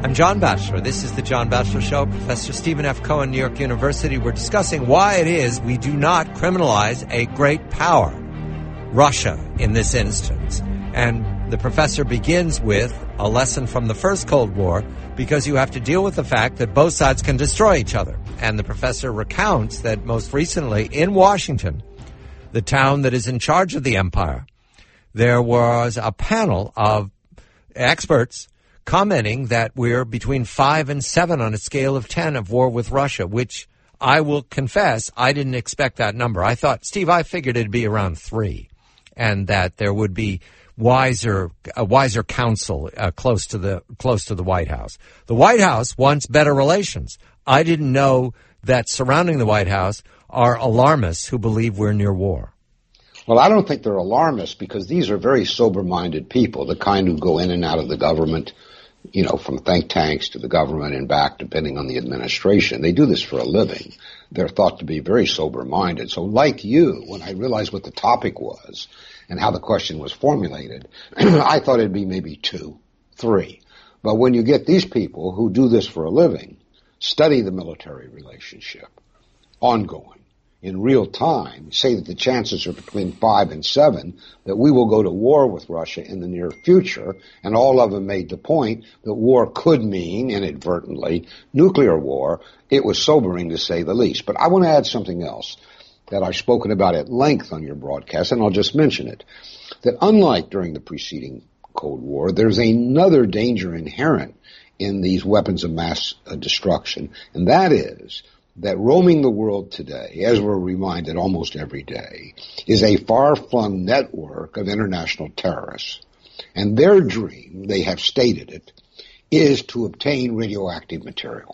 I'm John Batchelor. This is the John Batchelor Show. Professor Stephen F. Cohen, New York University. We're discussing why it is we do not criminalize a great power, Russia in this instance. And the professor begins with a lesson from the first Cold War, because you have to deal with the fact that both sides can destroy each other. And the professor recounts that most recently in Washington, the town that is in charge of the empire, there was a panel of experts commenting that we're between 5 and 7 on a scale of 10 of war with Russia, which I will confess I didn't expect that number. I thought, Steve, I figured it'd be around 3, and that there would be a wiser counsel close to the White House. The White House wants better relations. I didn't know that surrounding the White House are alarmists who believe we're near war. Well, I don't think they're alarmists, because these are very sober-minded people, the kind who go in and out of the government, you know, from think tanks to the government and back, depending on the administration. They do this for a living. They're thought to be very sober-minded. So like you, when I realized what the topic was and how the question was formulated, I thought it'd be maybe 2, 3. But when you get these people who do this for a living, study the military relationship, ongoing, in real time, say that the chances are between 5 and 7 that we will go to war with Russia in the near future, and all of them made the point that war could mean, inadvertently, nuclear war. It was sobering, to say the least. But I want to add something else that I've spoken about at length on your broadcast, and I'll just mention it, that unlike during the preceding Cold War, there's another danger inherent in these weapons of mass destruction, and that is that roaming the world today, as we're reminded almost every day, is a far-flung network of international terrorists. And their dream, they have stated it, is to obtain radioactive material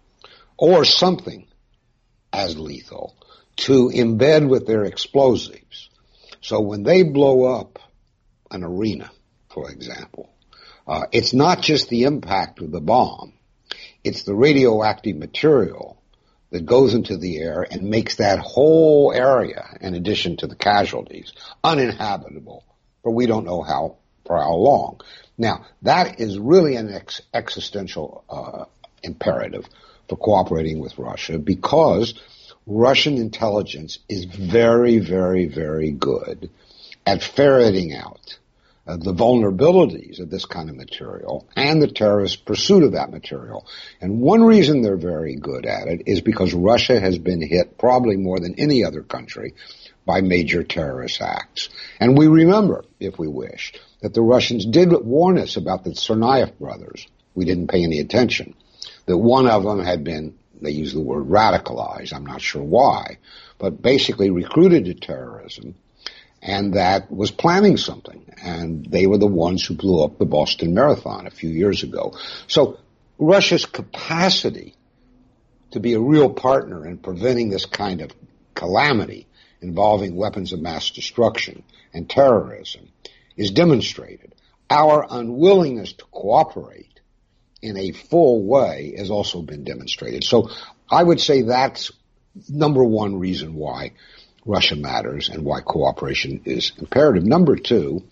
or something as lethal to embed with their explosives. So when they blow up an arena, for example, it's not just the impact of the bomb, it's the radioactive material that goes into the air and makes that whole area, in addition to the casualties, uninhabitable for we don't know for how long. Now, that is really an existential imperative for cooperating with Russia, because Russian intelligence is very, very, very good at ferreting out the vulnerabilities of this kind of material and the terrorist pursuit of that material. And one reason they're very good at it is because Russia has been hit probably more than any other country by major terrorist acts. And we remember, if we wish, that the Russians did warn us about the Tsarnaev brothers. We didn't pay any attention. That one of them had been, they use the word radicalized, I'm not sure why, but basically recruited to terrorism, and that was planning something. And they were the ones who blew up the Boston Marathon a few years ago. So Russia's capacity to be a real partner in preventing this kind of calamity involving weapons of mass destruction and terrorism is demonstrated. Our unwillingness to cooperate in a full way has also been demonstrated. So I would say that's number one reason why Russia matters and why cooperation is imperative. Number 2,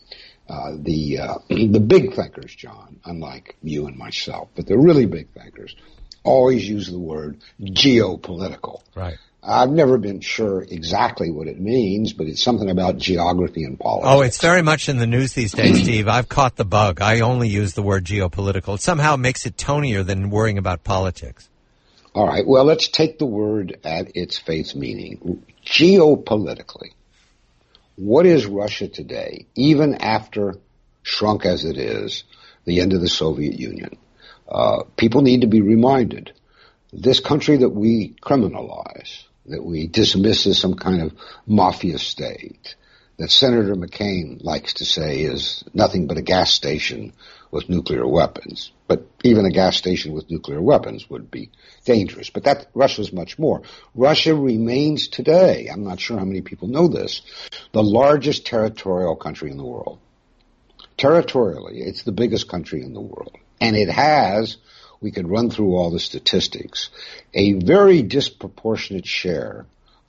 the big thinkers, John, unlike you and myself, but the really big thinkers, always use the word geopolitical. Right. I've never been sure exactly what it means, but it's something about geography and politics. Oh, it's very much in the news these days, Steve. I've caught the bug. I only use the word geopolitical. It somehow makes it tonier than worrying about politics. All right. Well, let's take the word at its face meaning. Geopolitically, what is Russia today, even after, shrunk as it is, the end of the Soviet Union? People need to be reminded. This country that we criminalize, that we dismiss as some kind of mafia state, that Senator McCain likes to say is nothing but a gas station with nuclear weapons. But even a gas station with nuclear weapons would be dangerous. But Russia's much more. Russia remains today, I'm not sure how many people know this, the largest territorial country in the world. Territorially, it's the biggest country in the world. And it has, we could run through all the statistics, a very disproportionate share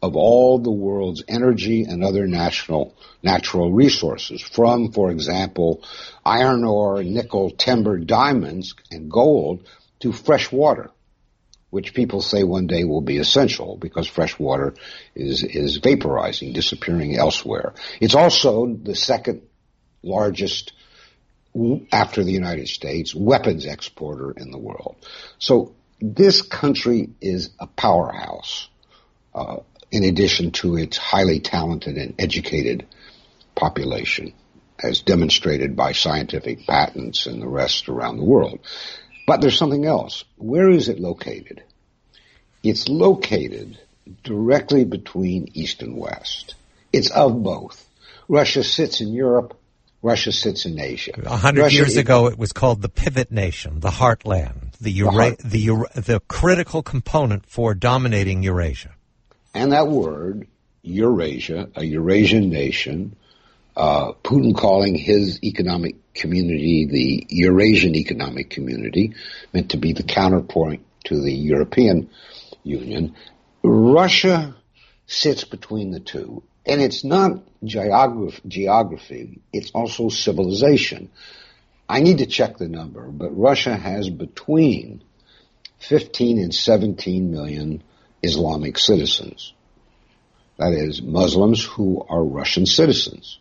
of all the world's energy and other natural resources, from, for example, iron ore, nickel, timber, diamonds, and gold, to fresh water, which people say one day will be essential because fresh water is vaporizing, disappearing elsewhere. It's also the second largest, after the United States, weapons exporter in the world. So this country is a powerhouse, in addition to its highly talented and educated population, as demonstrated by scientific patents and the rest around the world. But there's something else. Where is it located? It's located directly between East and West. It's of both. Russia sits in Europe. Russia sits in Asia. 100 years ago, it was called the pivot nation, the heartland, the critical component for dominating Eurasia. And that word, Eurasia, a Eurasian nation, Putin calling his economic community the Eurasian Economic Community, meant to be the counterpoint to the European Union. Russia sits between the two. And it's not geography, it's also civilization. I need to check the number, but Russia has between 15 and 17 million Islamic citizens. That is, Muslims who are Russian citizens,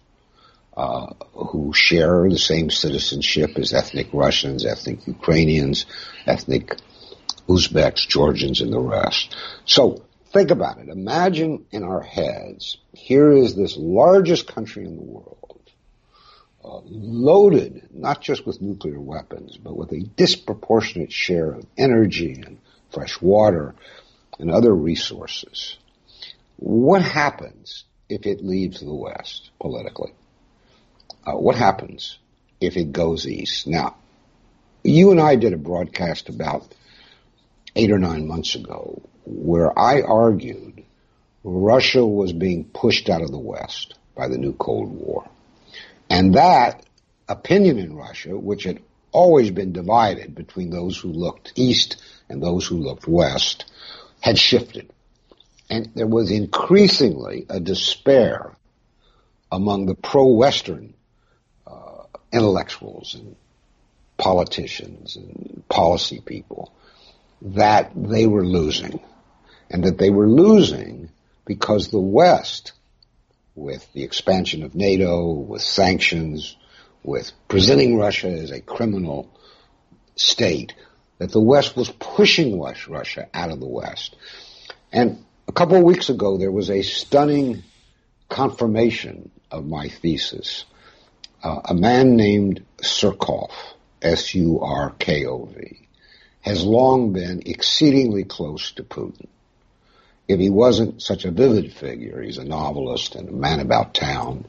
who share the same citizenship as ethnic Russians, ethnic Ukrainians, ethnic Uzbeks, Georgians, and the rest. So, think about it. Imagine in our heads, here is this largest country in the world, loaded not just with nuclear weapons, but with a disproportionate share of energy and fresh water and other resources. What happens if it leaves the West politically? What happens if it goes east? Now, you and I did a broadcast about 8 or 9 months ago where I argued Russia was being pushed out of the West by the new Cold War. And that opinion in Russia, which had always been divided between those who looked east and those who looked west, had shifted. And there was increasingly a despair among the pro-Western intellectuals and politicians and policy people that they were losing. And that they were losing because the West, with the expansion of NATO, with sanctions, with presenting Russia as a criminal state, that the West was pushing Russia out of the West. And a couple of weeks ago, there was a stunning confirmation of my thesis. A man named Surkov, S-U-R-K-O-V, has long been exceedingly close to Putin. If he wasn't such a vivid figure, he's a novelist and a man about town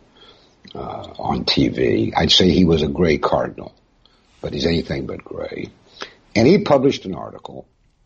on TV, I'd say he was a gray cardinal, but he's anything but gray. And he published an article,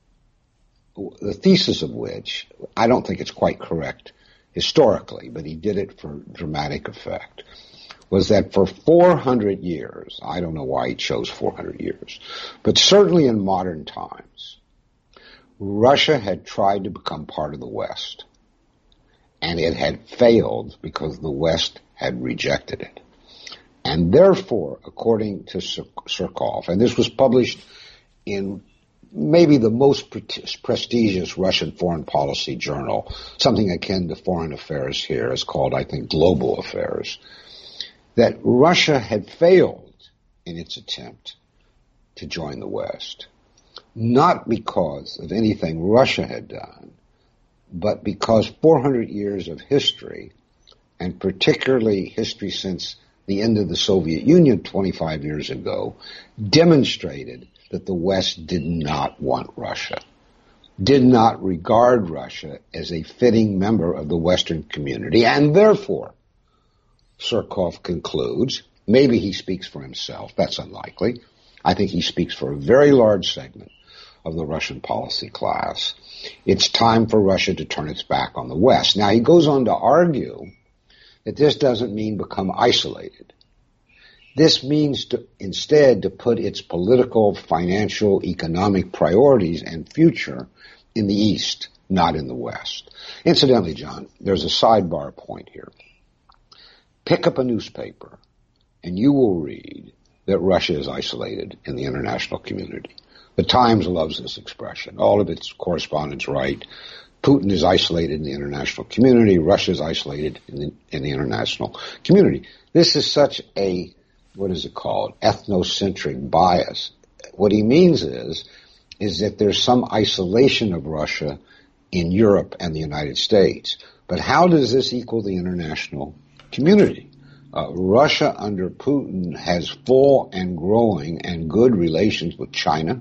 the thesis of which, I don't think it's quite correct historically, but he did it for dramatic effect, was that for 400 years, I don't know why he chose 400 years, but certainly in modern times, Russia had tried to become part of the West, and it had failed because the West had rejected it. And therefore, according to Surkov, and this was published in maybe the most prestigious Russian foreign policy journal, something akin to Foreign Affairs here, is called, I think, Global Affairs, that Russia had failed in its attempt to join the West. Not because of anything Russia had done, but because 400 years of history, and particularly history since the end of the Soviet Union 25 years ago, demonstrated that the West did not want Russia, did not regard Russia as a fitting member of the Western community, and therefore, Surkov concludes, maybe he speaks for himself, that's unlikely, I think he speaks for a very large segment of the Russian policy class, it's time for Russia to turn its back on the West. Now, he goes on to argue that this doesn't mean become isolated. This means instead to put its political, financial, economic priorities and future in the East, not in the West. Incidentally, John, there's a sidebar point here. Pick up a newspaper and you will read that Russia is isolated in the international community. The Times loves this expression. All of its correspondents write, Putin is isolated in the international community, Russia is isolated in the international community. This is such a, what is it called, ethnocentric bias. What he means is that there's some isolation of Russia in Europe and the United States. But how does this equal the international community? Russia under Putin has full and growing and good relations with China,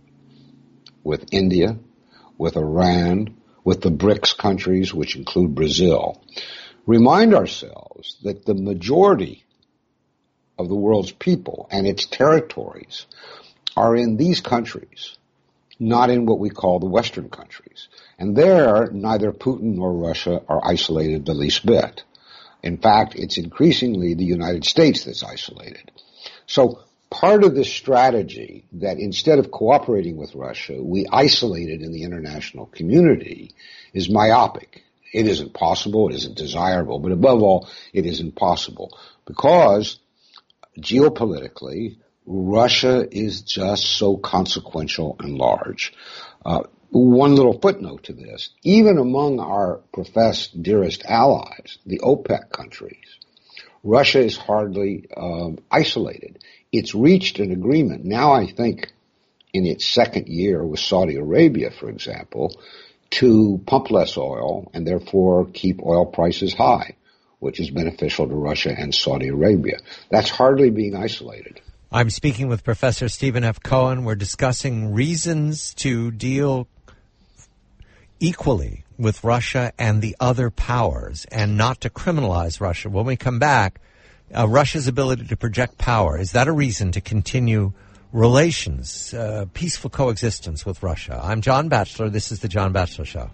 with India, with Iran, with the BRICS countries, which include Brazil. Remind ourselves that the majority of the world's people and its territories are in these countries, not in what we call the Western countries. And there, neither Putin nor Russia are isolated the least bit. In fact, it's increasingly the United States that's isolated. So part of this strategy that instead of cooperating with Russia, we isolate it in the international community is myopic. It isn't possible, it isn't desirable, but above all, it isn't possible because geopolitically, Russia is just so consequential and large. One little footnote to this, even among our professed dearest allies, the OPEC countries, Russia is hardly isolated. It's reached an agreement now, I think, in its second year with Saudi Arabia, for example, to pump less oil and therefore keep oil prices high, which is beneficial to Russia and Saudi Arabia. That's hardly being isolated. I'm speaking with Professor Stephen F. Cohen. We're discussing reasons to deal equally with Russia and the other powers and not to criminalize Russia. When we come back, Russia's ability to project power, is that a reason to continue relations, peaceful coexistence with Russia? I'm John Batchelor. This is The John Batchelor Show.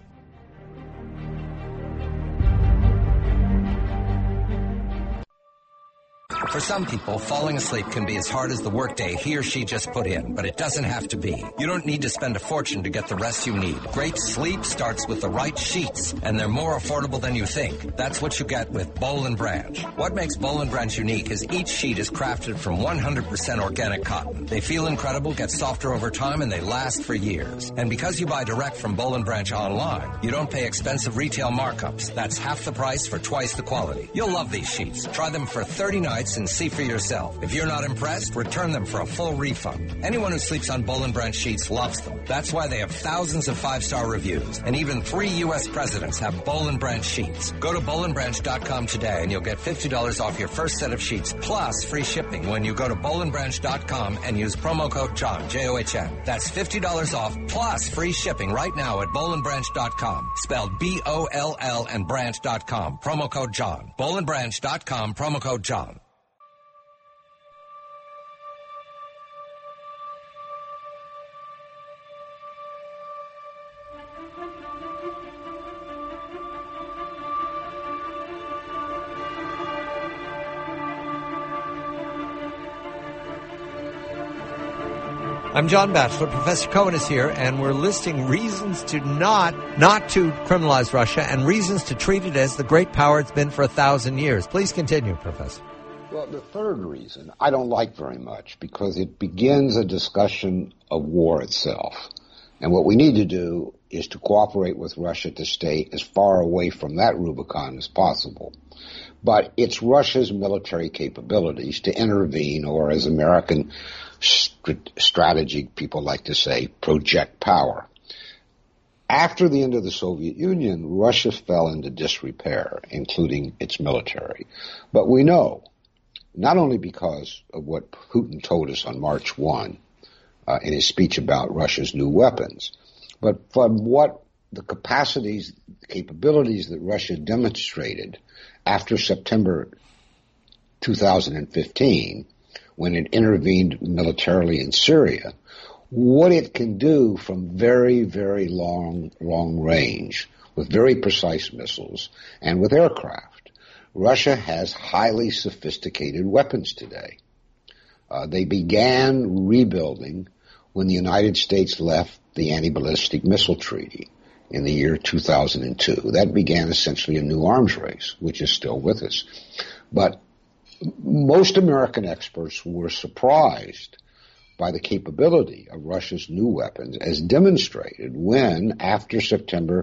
For some people, falling asleep can be as hard as the workday he or she just put in, but it doesn't have to be. You don't need to spend a fortune to get the rest you need. Great sleep starts with the right sheets, and they're more affordable than you think. That's what you get with Boll & Branch. What makes Boll & Branch unique is each sheet is crafted from 100% organic cotton. They feel incredible, get softer over time, and they last for years. And because you buy direct from Boll & Branch online, you don't pay expensive retail markups. That's half the price for twice the quality. You'll love these sheets. Try them for 30 nights and see for yourself. If you're not impressed, return them for a full refund. Anyone who sleeps on Boll & Branch sheets loves them. That's why they have thousands of 5-star reviews. And even 3 U.S. presidents have Boll & Branch sheets. Go to bollandbranch.com today and you'll get $50 off your first set of sheets plus free shipping when you go to bollandbranch.com and use promo code John, J-O-H-N. That's $50 off plus free shipping right now at bollandbranch.com. Spelled B-O-L-L and branch.com. Promo code John. bollandbranch.com. Promo code John. I'm John Batchelor. Professor Cohen is here, and we're listing reasons to not to criminalize Russia and reasons to treat it as the great power it's been for 1,000 years. Please continue, Professor. Well, the third reason I don't like very much because it begins a discussion of war itself. And what we need to do is to cooperate with Russia to stay as far away from that Rubicon as possible. But it's Russia's military capabilities to intervene, or as American strategy people like to say, project power. After the end of the Soviet Union, Russia fell into disrepair, including its military. But we know, not only because of what Putin told us on March 1 in his speech about Russia's new weapons, but from what the capabilities that Russia demonstrated after September 2015, when it intervened militarily in Syria, what it can do from very, very long range with very precise missiles and with aircraft. Russia has highly sophisticated weapons today. They began rebuilding when the United States left the Anti-Ballistic Missile Treaty. in the year 2002. That began essentially a new arms race, which is still with us. But most American experts were surprised by the capability of Russia's new weapons as demonstrated when, after September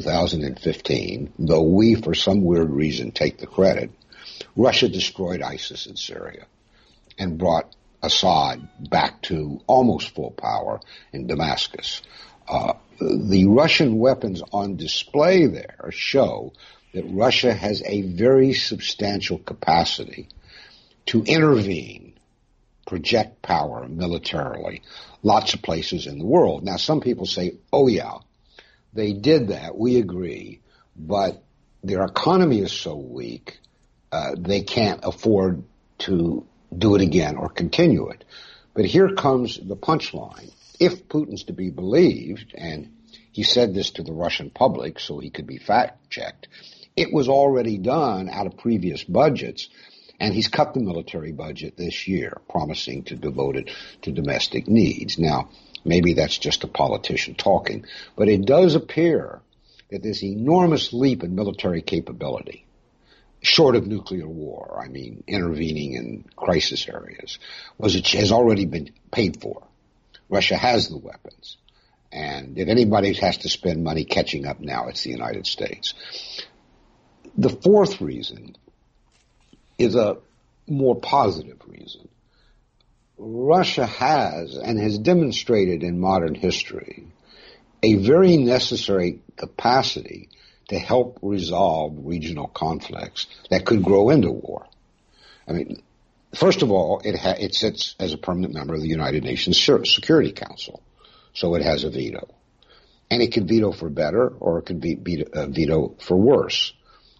2015, though we, for some weird reason, take the credit, Russia destroyed ISIS in Syria and brought Assad back to almost full power in Damascus. The Russian weapons on display there show that Russia has a very substantial capacity to intervene, project power militarily, lots of places in the world. Now, some people say, oh yeah, they did that, we agree, but their economy is so weak, they can't afford to do it again or continue it. But here comes the punchline. If Putin's to be believed, and he said this to the Russian public so he could be fact-checked, it was already done out of previous budgets, and he's cut the military budget this year, promising to devote it to domestic needs. Now, maybe that's just a politician talking, but it does appear that this enormous leap in military capability, short of nuclear war, I mean intervening in crisis areas, has already been paid for. Russia has the weapons. And if anybody has to spend money catching up now, it's the United States. The fourth reason is a more positive reason. Russia has and has demonstrated in modern history a very necessary capacity to help resolve regional conflicts that could grow into war. I mean, first of all, it sits as a permanent member of the United Nations Security Council, so it has a veto. And it can veto for better, or it can veto for worse.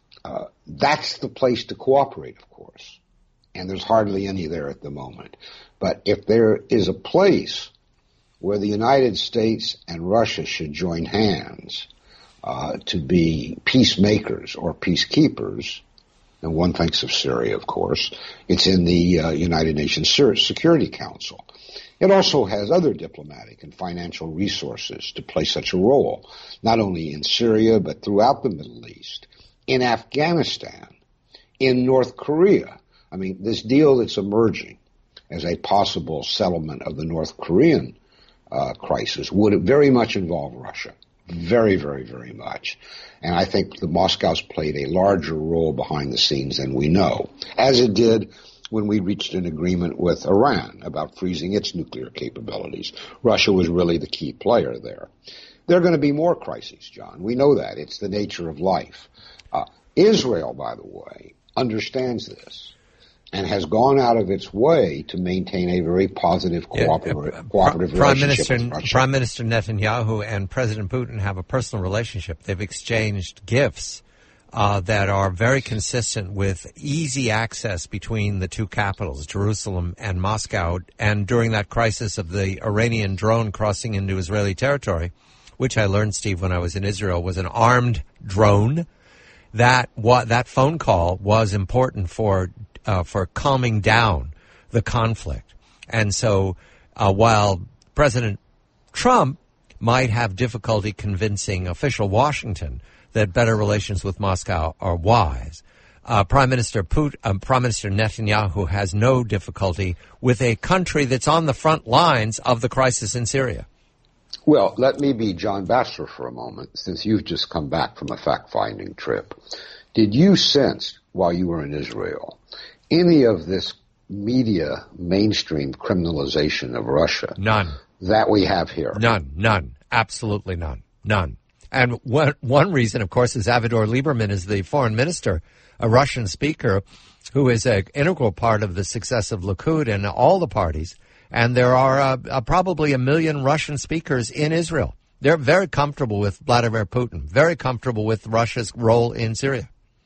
That's the place to cooperate, of course, and there's hardly any there at the moment. But if there is a place where the United States and Russia should join hands to be peacemakers or peacekeepers, and one thinks of Syria, of course, it's in the United Nations Security Council. It also has other diplomatic and financial resources to play such a role, not only in Syria, but throughout the Middle East, in Afghanistan, in North Korea. I mean, this deal that's emerging as a possible settlement of the North Korean crisis would very much involve Russia. Very, very, very much. And I think the Moscow's played a larger role behind the scenes than we know, as it did when we reached an agreement with Iran about freezing its nuclear capabilities. Russia was really the key player there. There are going to be more crises, John. We know that. It's the nature of life. Israel, by the way, understands this and has gone out of its way to maintain a very positive, cooperative relationship with Russia. Prime Minister Netanyahu and President Putin have a personal relationship. They've exchanged gifts that are very consistent with easy access between the two capitals, Jerusalem and Moscow. And during that crisis of the Iranian drone crossing into Israeli territory, which I learned, Steve, when I was in Israel, was an armed drone, that phone call was important for calming down the conflict. And so while President Trump might have difficulty convincing official Washington that better relations with Moscow are wise, Prime Minister Netanyahu has no difficulty with a country that's on the front lines of the crisis in Syria. Well, let me be John Batchelor for a moment, since you've just come back from a fact-finding trip. Did you sense, while you were in Israel, any of this media mainstream criminalization of Russia? None. That we have here? None. Absolutely none. And one reason, of course, is Avigdor Lieberman is the foreign minister, a Russian speaker who is an integral part of the success of Likud and all the parties. And there are probably 1 million Russian speakers in Israel. They're very comfortable with Vladimir Putin, very comfortable with Russia's role in Syria.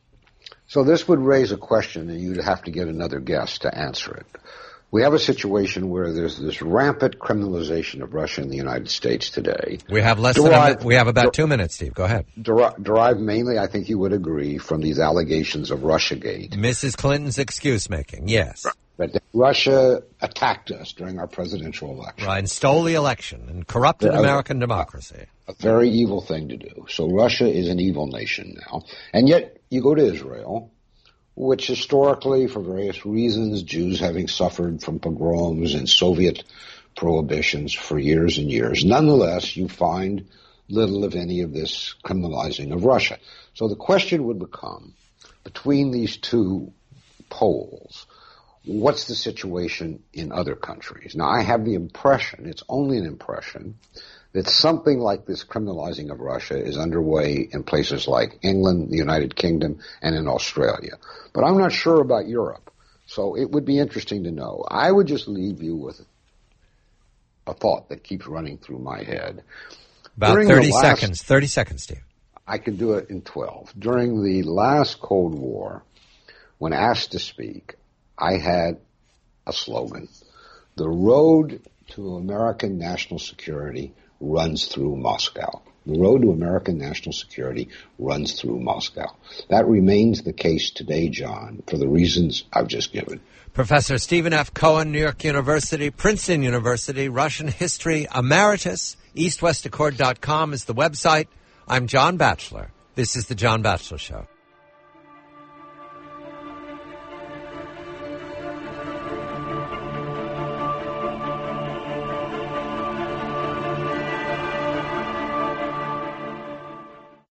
So this would raise a question, and you'd have to get another guest to answer it. We have a situation where there's this rampant criminalization of Russia in the United States today. We have we have about 2 minutes, Steve. Go ahead. Derived mainly, I think you would agree, from these allegations of Russiagate. Mrs. Clinton's excuse making, yes. But Russia attacked us during our presidential election. Right, and stole the election and corrupted American democracy. A very evil thing to do. So Russia is an evil nation now. And yet you go to Israel, which historically, for various reasons, Jews having suffered from pogroms and Soviet prohibitions for years and years, nonetheless, you find little of any of this criminalizing of Russia. So the question would become, between these two poles, what's the situation in other countries? Now, I have the impression, it's only an impression, that something like this criminalizing of Russia is underway in places like England, the United Kingdom, and in Australia. But I'm not sure about Europe. So it would be interesting to know. I would just leave you with a thought that keeps running through my head. About 30 seconds. 30 seconds, Steve. I can do it in 12. During the last Cold War, when asked to speak, I had a slogan. The road to American national security runs through Moscow. The road to American national security runs through Moscow. That remains the case today, John, for the reasons I've just given. Professor Stephen F. Cohen, New York University, Princeton University, Russian history emeritus. EastWestAccord.com is the website. I'm John Batchelor. This is The John Batchelor Show.